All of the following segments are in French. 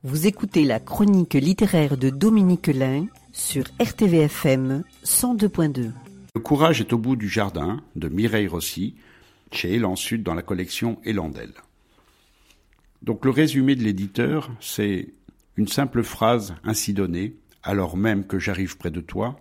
Vous écoutez la chronique littéraire de Dominique Lain sur RTVFM 102.2. Le courage est au bout du jardin de Mireille Rossi, chez Élan Sud dans la collection Élandel. Donc le résumé de l'éditeur, c'est une simple phrase ainsi donnée, alors même que j'arrive près de toi.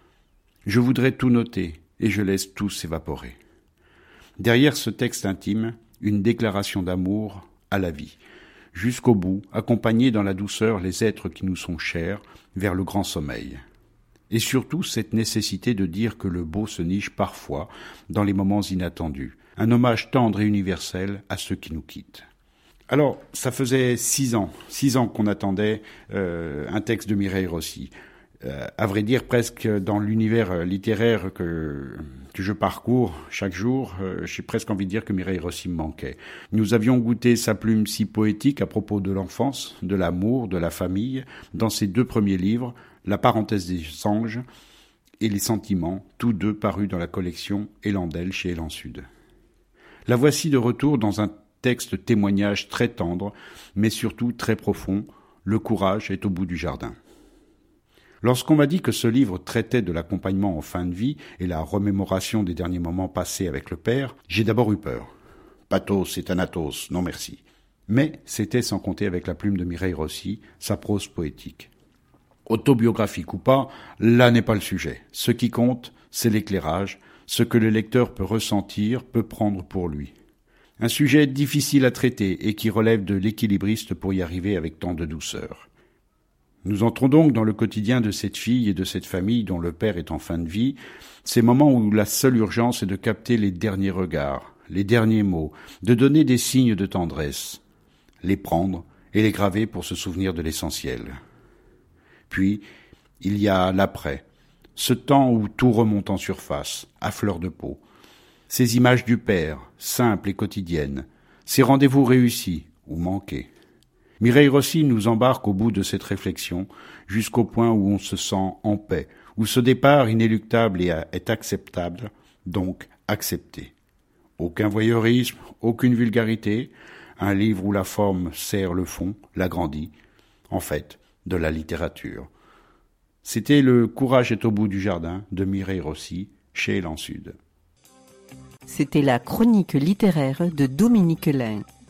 Je voudrais tout noter et je laisse tout s'évaporer. Derrière ce texte intime, une déclaration d'amour à la vie, jusqu'au bout, accompagner dans la douceur les êtres qui nous sont chers vers le grand sommeil. Et surtout cette nécessité de dire que le beau se niche parfois dans les moments inattendus. Un hommage tendre et universel à ceux qui nous quittent. Alors, ça faisait 6 ans qu'on attendait un texte de Mireille Rossi. À vrai dire, presque dans l'univers littéraire que je parcours chaque jour, j'ai presque envie de dire que Mireille Rossi me manquait. Nous avions goûté sa plume si poétique à propos de l'enfance, de l'amour, de la famille, dans ses 2 premiers livres, La parenthèse des anges et Les sentiments, tous 2 parus dans la collection Élandel chez Élan Sud. La voici de retour dans un texte témoignage très tendre, mais surtout très profond, Le courage est au bout du jardin. Lorsqu'on m'a dit que ce livre traitait de l'accompagnement en fin de vie et la remémoration des derniers moments passés avec le père, j'ai d'abord eu peur. Pathos et Thanatos, non merci. Mais c'était sans compter avec la plume de Mireille Rossi, sa prose poétique. Autobiographique ou pas, là n'est pas le sujet. Ce qui compte, c'est l'éclairage, ce que le lecteur peut ressentir, peut prendre pour lui. Un sujet difficile à traiter et qui relève de l'équilibriste pour y arriver avec tant de douceur. Nous entrons donc dans le quotidien de cette fille et de cette famille dont le père est en fin de vie, ces moments où la seule urgence est de capter les derniers regards, les derniers mots, de donner des signes de tendresse, les prendre et les graver pour se souvenir de l'essentiel. Puis, il y a l'après, ce temps où tout remonte en surface, à fleur de peau. Ces images du père, simples et quotidiennes, ces rendez-vous réussis ou manqués. Mireille Rossi nous embarque au bout de cette réflexion, jusqu'au point où on se sent en paix, où ce départ inéluctable est acceptable, donc accepté. Aucun voyeurisme, aucune vulgarité, un livre où la forme sert le fond, l'agrandit, en fait, de la littérature. C'était Le courage est au bout du jardin de Mireille Rossi, chez Élan Sud. C'était la chronique littéraire de Dominique Lain.